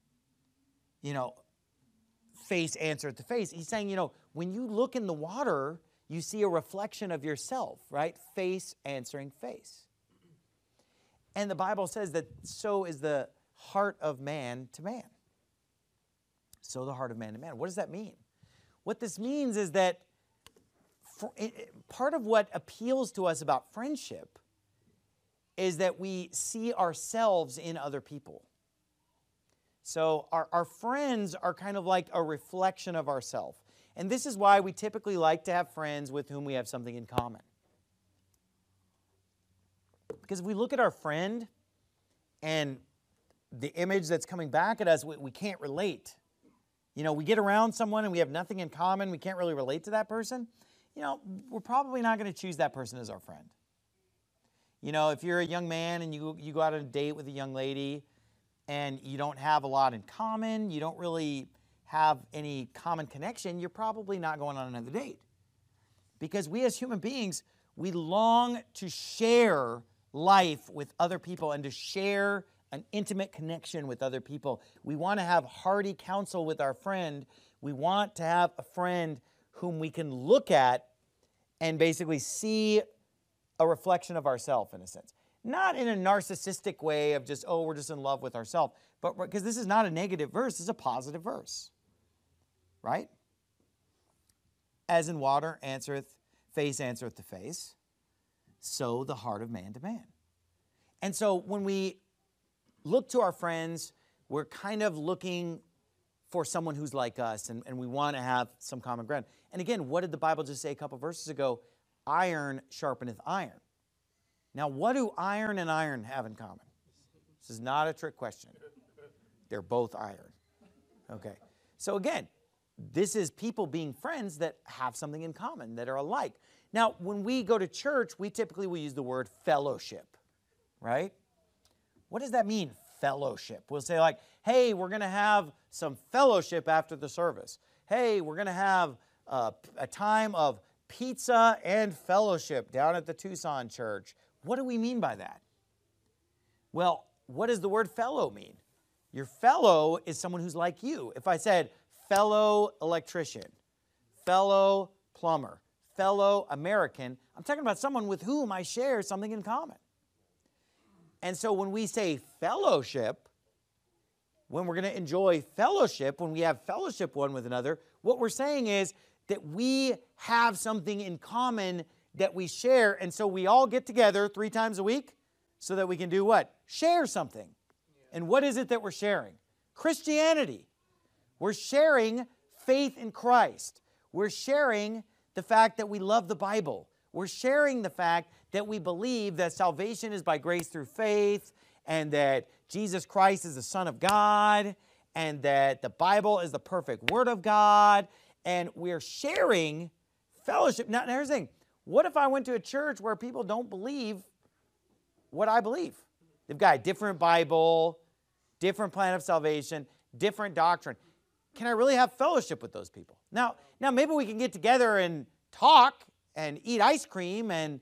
face answereth to face, he's saying, when you look in the water, you see a reflection of yourself, right? Face answering face. And the Bible says that so is the heart of man to man. So the heart of man to man. What does that mean? What this means is that part of what appeals to us about friendship is that we see ourselves in other people. So our friends are kind of like a reflection of ourselves. And this is why we typically like to have friends with whom we have something in common. Because if we look at our friend and the image that's coming back at us, we can't relate. We get around someone and we have nothing in common, we can't really relate to that person, we're probably not going to choose that person as our friend. If you're a young man and you go out on a date with a young lady and you don't have a lot in common, you don't really have any common connection, you're probably not going on another date. Because we as human beings, we long to share life with other people and to share an intimate connection with other people. We want to have hearty counsel with our friend. We want to have a friend whom we can look at and basically see a reflection of ourselves, in a sense. Not in a narcissistic way of just, we're just in love with ourselves, but because this is not a negative verse, it's a positive verse, right? As in water face answereth to face, so the heart of man to man. And so when we look to our friends, we're kind of looking for someone who's like us, and we want to have some common ground. And again, what did the Bible just say a couple verses ago? Iron sharpeneth iron. Now, what do iron and iron have in common? This is not a trick question. They're both iron. Okay. So again, this is people being friends that have something in common, that are alike. Now, when we go to church, we typically will use the word fellowship, right? What does that mean, fellowship? We'll say like, hey, we're going to have some fellowship after the service. Hey, we're going to have a time of pizza and fellowship down at the Tucson church. What do we mean by that? Well, what does the word fellow mean? Your fellow is someone who's like you. If I said fellow electrician, fellow plumber, fellow American, I'm talking about someone with whom I share something in common. And so when we say fellowship, when we're going to enjoy fellowship, when we have fellowship one with another, what we're saying is that we have something in common that we share. And so we all get together 3 times a week so that we can do what? Share something. And what is it that we're sharing? Christianity. We're sharing faith in Christ. We're sharing the fact that we love the Bible. We're sharing the fact that we believe that salvation is by grace through faith, and that Jesus Christ is the Son of God, and that the Bible is the perfect Word of God, and we're sharing fellowship. Now, here's the thing. What if I went to a church where people don't believe what I believe? They've got a different Bible, different plan of salvation, different doctrine. Can I really have fellowship with those people? Now maybe we can get together and talk and eat ice cream and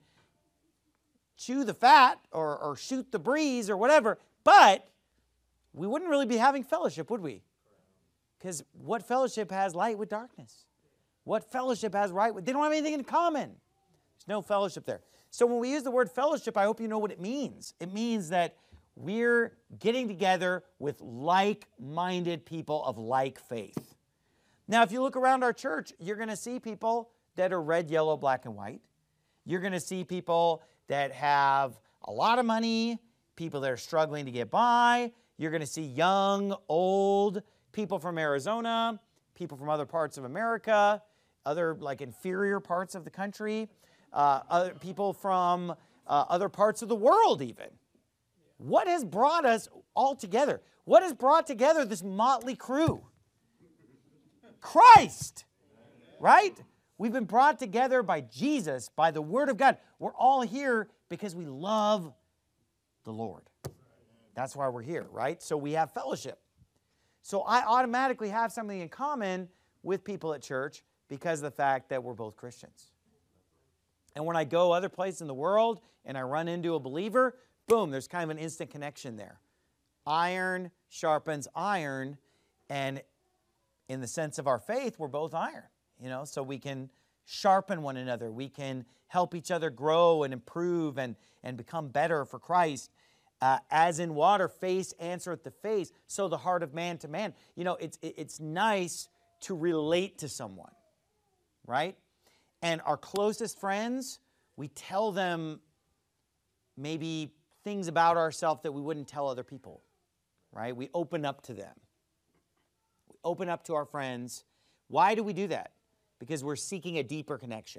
chew the fat or shoot the breeze or whatever, but we wouldn't really be having fellowship, would we? Because what fellowship has light with darkness? What fellowship has right with... They don't have anything in common. There's no fellowship there. So when we use the word fellowship, I hope you know what it means. It means that we're getting together with like-minded people of like faith. Now, if you look around our church, you're going to see people that are red, yellow, black, and white. You're going to see people that have a lot of money, people that are struggling to get by. You're going to see young, old, people from Arizona, people from other parts of America, other like inferior parts of the country, other people from other parts of the world even. What has brought us all together? What has brought together this motley crew? Christ, right? We've been brought together by Jesus, by the Word of God. We're all here because we love the Lord. That's why we're here, right? So we have fellowship. So I automatically have something in common with people at church because of the fact that we're both Christians. And when I go other places in the world and I run into a believer, boom, there's kind of an instant connection there. Iron sharpens iron, and in the sense of our faith, we're both iron, so we can sharpen one another. We can help each other grow and improve and become better for Christ. As in water, face answereth to face, so the heart of man to man. It's nice to relate to someone, right? And our closest friends, we tell them maybe things about ourselves that we wouldn't tell other people, right? We open up to them. We open up to our friends. Why do we do that? Because we're seeking a deeper connection.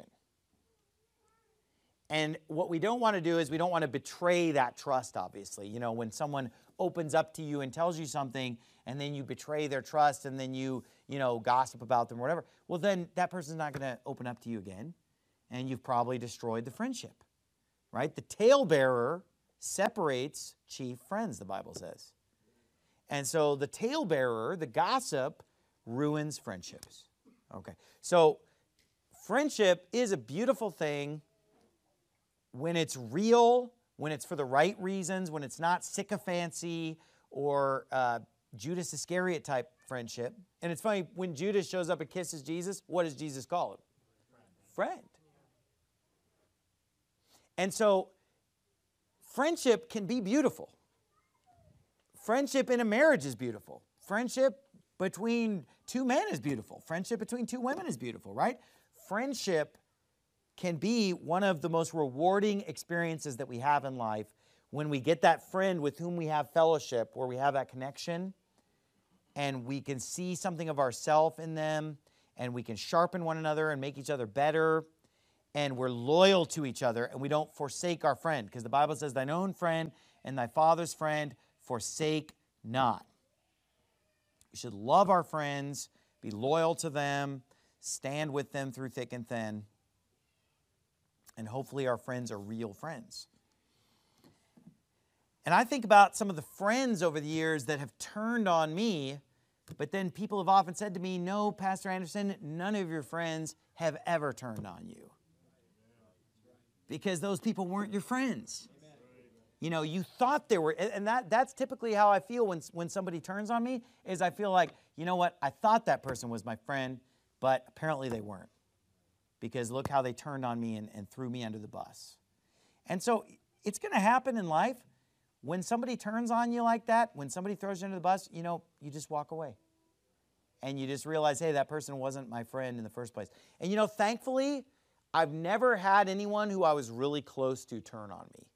And what we don't want to do is we don't want to betray that trust, obviously. When someone opens up to you and tells you something, and then you betray their trust, and then you gossip about them or whatever, well, then that person's not going to open up to you again, and you've probably destroyed the friendship, right? The talebearer separates chief friends, the Bible says. And so the talebearer, the gossip, ruins friendships. Okay, so friendship is a beautiful thing when it's real, when it's for the right reasons, when it's not sycophancy or Judas Iscariot type friendship. And it's funny, when Judas shows up and kisses Jesus, what does Jesus call him? Friend. And so friendship can be beautiful. Friendship in a marriage is beautiful. Friendship between two men is beautiful. Friendship between two women is beautiful, right? Friendship can be one of the most rewarding experiences that we have in life when we get that friend with whom we have fellowship, where we have that connection, and we can see something of ourselves in them, and we can sharpen one another and make each other better, and we're loyal to each other, and we don't forsake our friend, because the Bible says, thine own friend and thy father's friend forsake not. We should love our friends, be loyal to them, stand with them through thick and thin, and hopefully our friends are real friends. And I think about some of the friends over the years that have turned on me, but then people have often said to me, no, Pastor Anderson, none of your friends have ever turned on you. Because those people weren't your friends. You thought they were, and that's typically how I feel when somebody turns on me, is I feel like, you know what, I thought that person was my friend, but apparently they weren't. Because look how they turned on me and threw me under the bus. And so it's going to happen in life. When somebody turns on you like that, when somebody throws you under the bus, you just walk away. And you just realize, hey, that person wasn't my friend in the first place. And thankfully, I've never had anyone who I was really close to turn on me.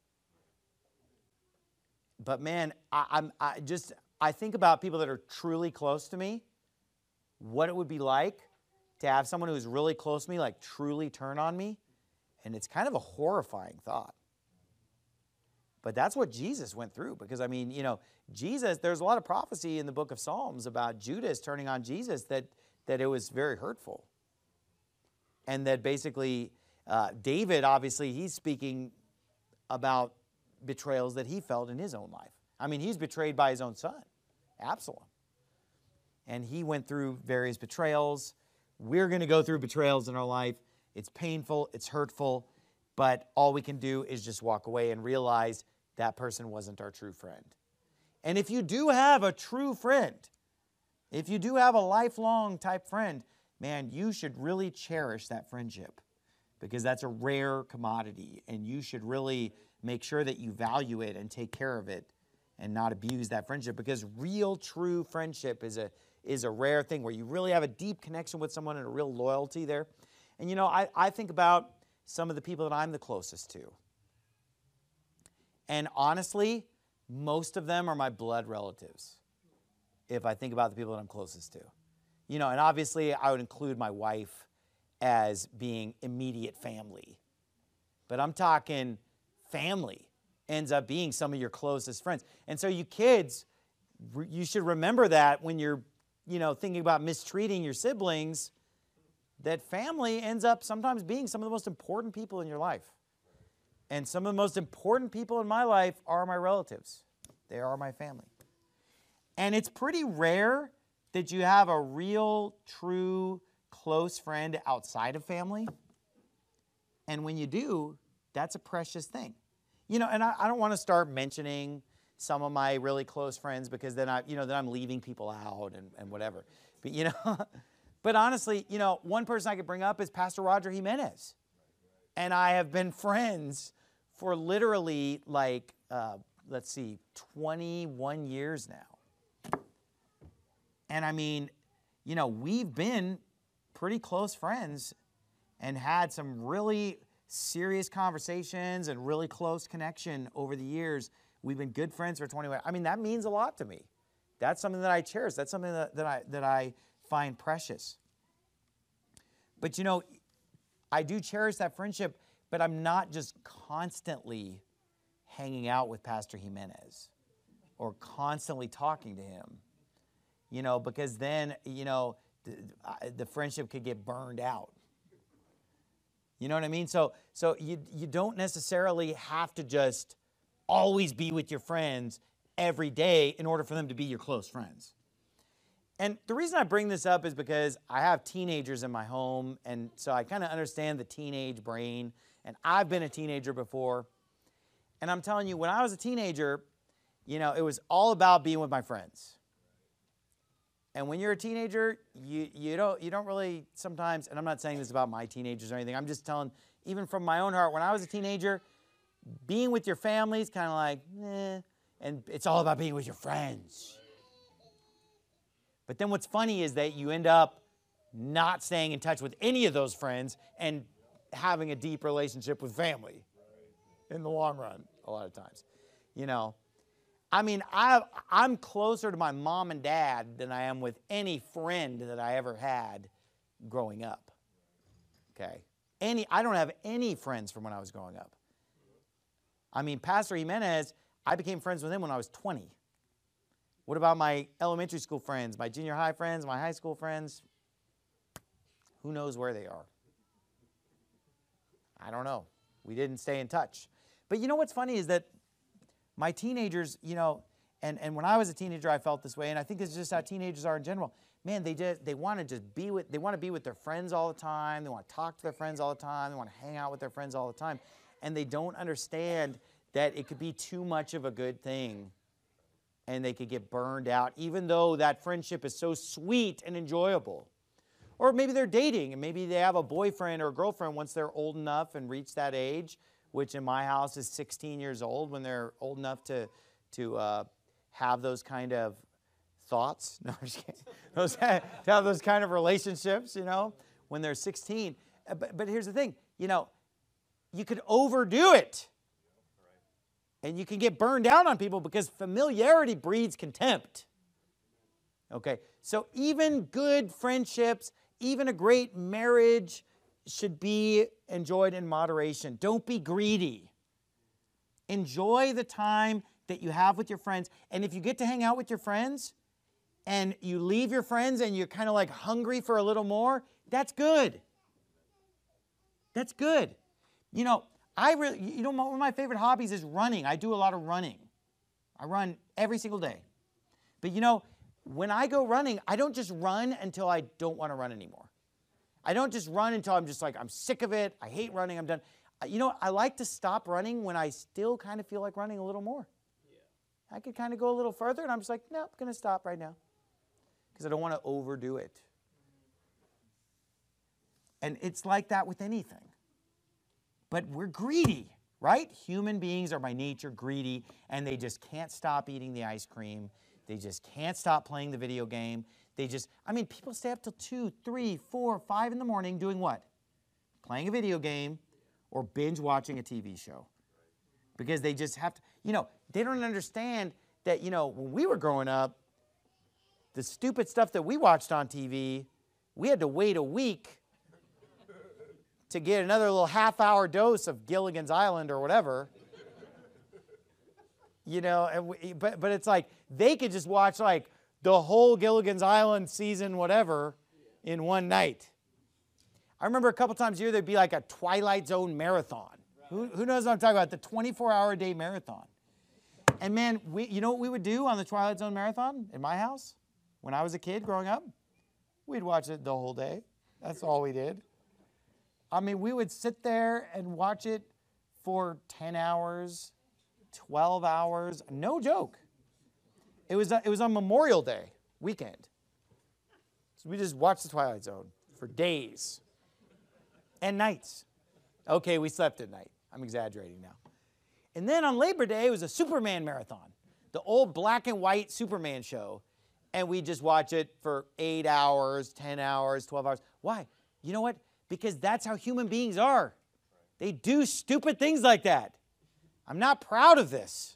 But man, I think about people that are truly close to me, what it would be like to have someone who is really close to me, like truly turn on me. And it's kind of a horrifying thought. But that's what Jesus went through. Because, Jesus, there's a lot of prophecy in the book of Psalms about Judas turning on Jesus that it was very hurtful. And that basically, David, obviously, he's speaking about betrayals that he felt in his own life. He's betrayed by his own son, Absalom. And he went through various betrayals. We're going to go through betrayals in our life. It's painful, it's hurtful, but all we can do is just walk away and realize that person wasn't our true friend. And if you do have a true friend, if you do have a lifelong type friend, man, you should really cherish that friendship, because that's a rare commodity, and you should really make sure that you value it and take care of it and not abuse that friendship, because real, true friendship is a rare thing where you really have a deep connection with someone and a real loyalty there. And I think about some of the people that I'm the closest to. And honestly, most of them are my blood relatives, if I think about the people that I'm closest to. And obviously I would include my wife as being immediate family. But I'm talking family ends up being some of your closest friends. And so you kids, you should remember that when you're thinking about mistreating your siblings, that family ends up sometimes being some of the most important people in your life. And some of the most important people in my life are my relatives. They are my family. And it's pretty rare that you have a real, true, close friend outside of family. And when you do, that's a precious thing. And I don't want to start mentioning some of my really close friends because then I'm leaving people out and whatever. But but honestly, one person I could bring up is Pastor Roger Jimenez. And I have been friends for literally 21 years now. And I mean, we've been pretty close friends and had some really serious conversations and really close connection over the years. We've been good friends for 21. I mean, that means a lot to me. That's something that I cherish. That's something that I find precious. But I do cherish that friendship, but I'm not just constantly hanging out with Pastor Jimenez or constantly talking to him, because then, the friendship could get burned out. You know what I mean? So you don't necessarily have to just always be with your friends every day in order for them to be your close friends. And the reason I bring this up is because I have teenagers in my home, and so I kind of understand the teenage brain, and I've been a teenager before. And I'm telling you, when I was a teenager, it was all about being with my friends. And when you're a teenager, you don't really sometimes, and I'm not saying this about my teenagers or anything, I'm just telling, even from my own heart, when I was a teenager, being with your family is kind of like, and it's all about being with your friends. But then what's funny is that you end up not staying in touch with any of those friends and having a deep relationship with family in the long run, a lot of times. I mean, I'm closer to my mom and dad than I am with any friend that I ever had growing up. Okay? I don't have any friends from when I was growing up. I mean, Pastor Jimenez, I became friends with him when I was 20. What about my elementary school friends, my junior high friends, my high school friends? Who knows where they are? I don't know. We didn't stay in touch. But what's funny is that my teenagers, and when I was a teenager, I felt this way, and I think it's just how teenagers are in general. Man, they want to be with their friends all the time. They want to talk to their friends all the time. They want to hang out with their friends all the time. And they don't understand that it could be too much of a good thing, and they could get burned out, even though that friendship is so sweet and enjoyable. Or maybe they're dating, and maybe they have a boyfriend or a girlfriend once they're old enough and reach that age, which in my house is 16 years old, when they're old enough to have those kind of thoughts. No, I'm just kidding. To have those kind of relationships, when they're 16. But here's the thing, you could overdo it. And you can get burned out on people because familiarity breeds contempt. Okay, so even good friendships, even a great marriage should be enjoyed in moderation. Don't be greedy. Enjoy the time that you have with your friends. And if you get to hang out with your friends and you leave your friends and you're kind of like hungry for a little more, that's good. That's good. One of my favorite hobbies is running. I do a lot of running. I run every single day. But when I go running, I don't just run until I don't want to run anymore. I don't just run until I'm just like, I'm sick of it. I hate running. I'm done. I like to stop running when I still kind of feel like running a little more. Yeah. I could kind of go a little further, and I'm just like, no, I'm going to stop right now because I don't want to overdo it. And it's like that with anything. But we're greedy, right? Human beings are by nature greedy, and they just can't stop eating the ice cream. They just can't stop playing the video game. People stay up till 2, 3, 4, 5 in the morning doing what? Playing a video game or binge watching a TV show. Because they just have to, they don't understand that, when we were growing up, the stupid stuff that we watched on TV, we had to wait a week to get another little half-hour dose of Gilligan's Island or whatever. But it's like they could just watch like the whole Gilligan's Island season whatever in one night. I remember a couple times a year there'd be like a Twilight Zone marathon. Right. Who knows what I'm talking about? The 24-hour-a-day marathon. And man, you know what we would do on the Twilight Zone marathon in my house when I was a kid growing up? We'd watch it the whole day. That's all we did. I mean, we would sit there and watch it for 10 hours, 12 hours. No joke. It was on Memorial Day weekend. So we just watched the Twilight Zone for days and nights. Okay, we slept at night. I'm exaggerating now. And then on Labor Day, it was a Superman marathon, the old black and white Superman show. And we just watch it for 8 hours, 10 hours, 12 hours. Why? You know what? Because that's how human beings are. They do stupid things like that. I'm not proud of this.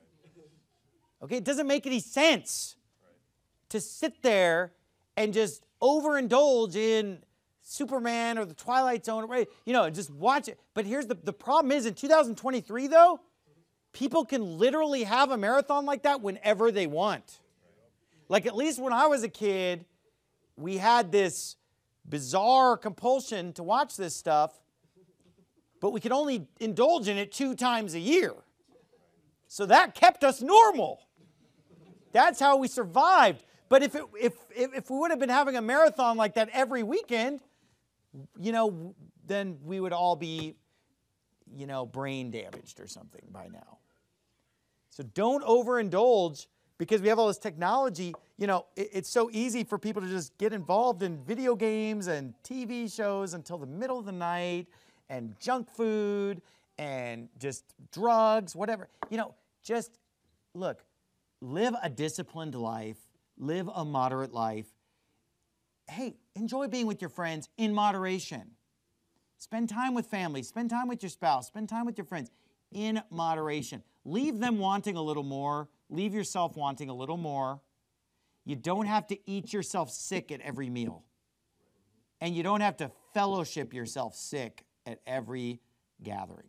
Okay, it doesn't make any sense to sit there and just overindulge in Superman or the Twilight Zone, right? You know, just watch it. But here's the problem is in 2023, though, people can literally have a marathon like that whenever they want. Like at least when I was a kid, we had this bizarre compulsion to watch this stuff, but we could only indulge in it 2 times a year. So that kept us normal. That's how we survived. But if we would have been having a marathon like that every weekend, you know, then we would all be, you know, brain damaged or something by now. So don't overindulge because we have all this technology. You know, it's so easy for people to just get involved in video games and TV shows until the middle of the night and junk food and just drugs, whatever. You know, just look, live a disciplined life, live a moderate life. Hey, enjoy being with your friends in moderation. Spend time with family, spend time with your spouse, spend time with your friends in moderation. Leave them wanting a little more. Leave yourself wanting a little more. You don't have to eat yourself sick at every meal. And you don't have to fellowship yourself sick at every gathering.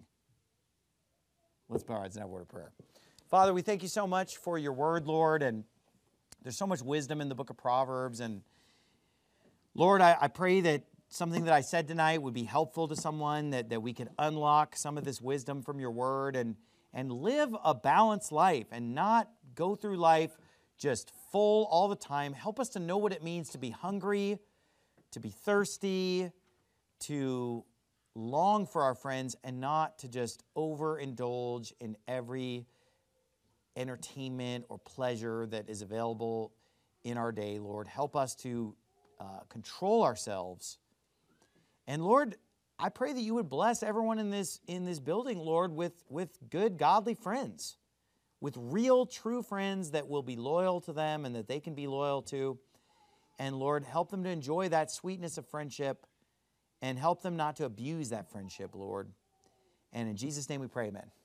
Let's bow our heads and have a word of prayer. Father, we thank you so much for your word, Lord, and there's so much wisdom in the book of Proverbs. And Lord, I pray that something that I said tonight would be helpful to someone, that we could unlock some of this wisdom from your word and live a balanced life and not go through life just full all the time. Help us to know what it means to be hungry, to be thirsty, to long for our friends, and not to just overindulge in every entertainment or pleasure that is available in our day, Lord. Help us to control ourselves. And Lord, I pray that you would bless everyone in this building, Lord, with good, godly friends, with real, true friends that will be loyal to them and that they can be loyal to. And Lord, help them to enjoy that sweetness of friendship and help them not to abuse that friendship, Lord. And in Jesus' name we pray, amen.